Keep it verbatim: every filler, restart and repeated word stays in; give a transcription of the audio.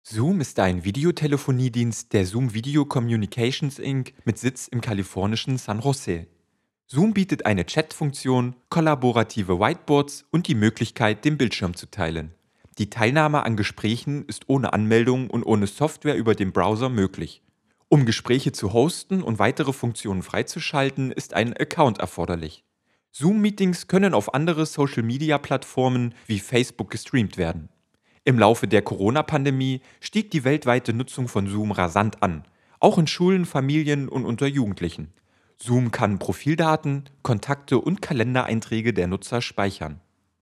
Zoom ist ein Videotelefoniedienst der Zoom Video Communications Incorporated mit Sitz im kalifornischen San Jose. Zoom bietet eine Chat-Funktion, kollaborative Whiteboards und die Möglichkeit, den Bildschirm zu teilen. Die Teilnahme an Gesprächen ist ohne Anmeldung und ohne Software über den Browser möglich. Um Gespräche zu hosten und weitere Funktionen freizuschalten, ist ein Account erforderlich. Zoom-Meetings können auf andere Social-Media-Plattformen wie Facebook gestreamt werden. Im Laufe der Corona-Pandemie stieg die weltweite Nutzung von Zoom rasant an, auch in Schulen, Familien und unter Jugendlichen. Zoom kann Profildaten, Kontakte und Kalendereinträge der Nutzer speichern.